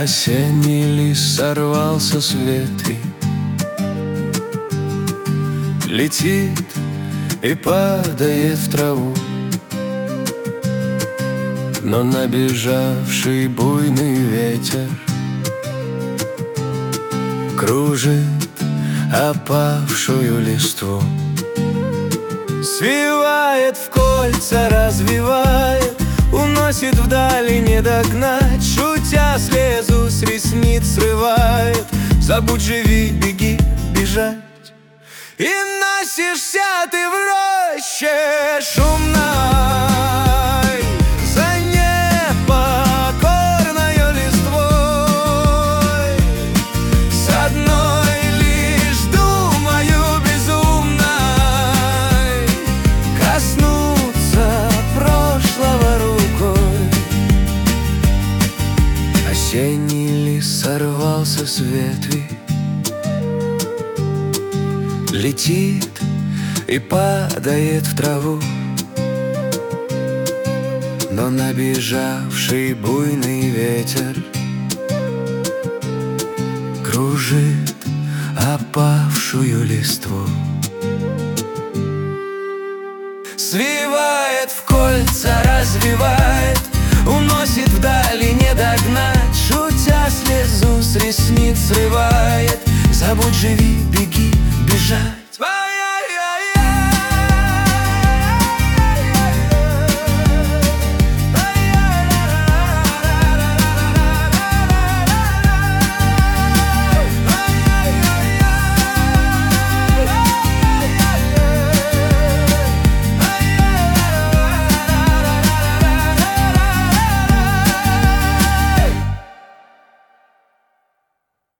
Осенний лист сорвался с ветви, летит и падает в траву, но набежавший буйный ветер кружит опавшую листву, свивает в кольца, развивает, уносит вдали, не догнать. Шутя слезу с ресниц срывает. Забудь, живи, беги, бежать. И носишься ты в роще шумной за непокорною листвой, с одной лишь думаю безумной коснуться прошлого рукой. Осенний лист сорвался с ветви, летит и падает в траву, но набежавший буйный ветер кружит опавшую листву, свивает в кольца, развивает, уносит вдали, не догнать. Шутя слезу с ресниц срывает. Забудь, живи, беги, бежать.